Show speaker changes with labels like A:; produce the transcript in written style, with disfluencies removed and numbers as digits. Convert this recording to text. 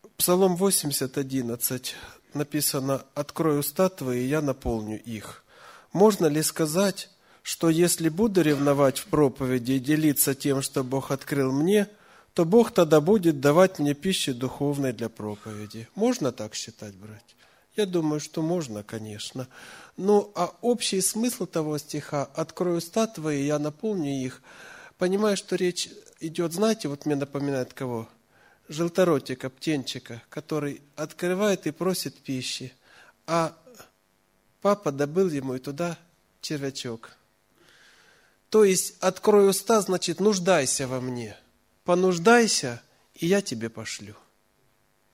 A: Псалом 80:11 написано: «Открой уста твои, и я наполню их». Можно ли сказать, что если буду ревновать в проповеди и делиться тем, что Бог открыл мне, то Бог тогда будет давать мне пищи духовной для проповеди? Можно так считать, братья? Я думаю, что можно, конечно. Ну, а общий смысл того стиха «Открой уста твои, я наполню их», понимаю, что речь идет, знаете, вот мне напоминает кого? Желторотика, птенчика, который открывает и просит пищи, а папа добыл ему и туда червячок. То есть, открой уста, значит, нуждайся во мне. Понуждайся, и я тебе пошлю.